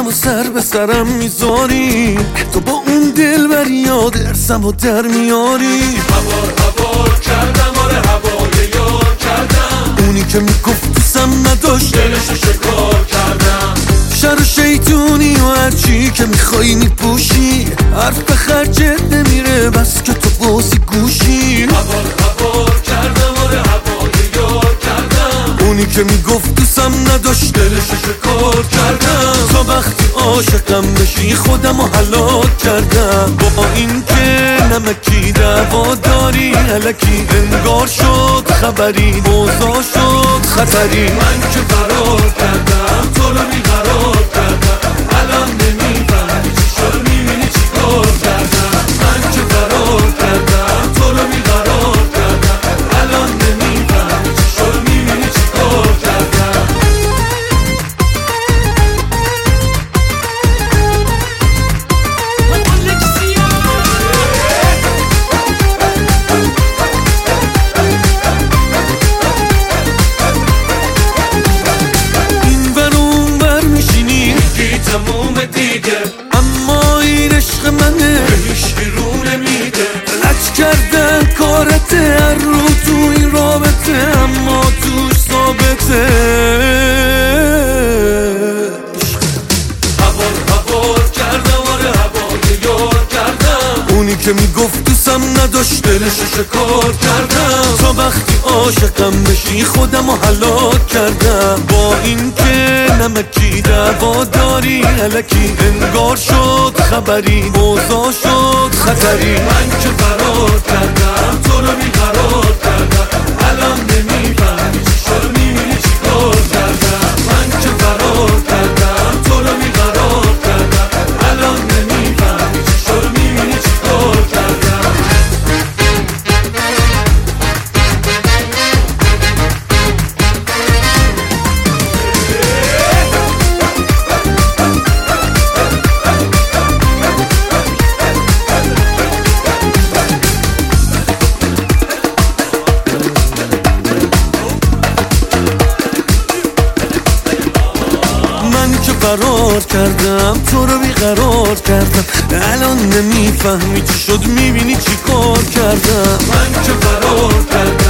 و سر به سرم میذاری، تو با اون دل بر یاد ارسم و در میاری. هوار کردم، آره هوای یار کردم، اونی که میگفت دوستم نداشت دلشو شکار کردم. شر و شیطونی و هرچی که میخوایی میپوشی، حرف به خرجت نمیره بس که تو بازی گوشی. هوار کردم، آره هوای یار کردم، اونی که میگفت دوستم نداشت دلشو شکار کردم. تا وقتی عاشقم بشی خودم رو هلاک کردم. با این که نمکی دعوا داری الکی انگار شد خبری، اوضاع شد خطری. من که فرار کردم تو رو بیقرار کردم، الان نمیفهمی چی شد میبینی چی کار کردم. من که فرار کردم تو رو بیقرار کردم، الان نمیفهمی چی شد میبینی چی کار کردم. تموم دیگه اما این عشق منه به هیچکی رو نمیده. لج کردن کارته هر رو تو این رابطه، اما توش ثابته. هوار کردم، آره هوای یار کردم، اونی که میگفت دوستم نداشت دلشو شکار کردم. تا وقتی عاشقم بشی خودم رو هلاک کردم. با این که نمکی دعوا داری الکی انگار شد خبری، اوضاع شد خطری. من که فرار کردم تو رو بیقرار کردم، الان نمیفهمی چی شد میبینی چی کار کردم. من که فرار کردم تو رو بیقرار کردم، الان نمیفهمی چی شد میبینی چی کار کردم. فرار کردم تو رو بیقرار کردم، الان نمیفهمی چی شد میبینی چی کار کردم. من که فرار کردم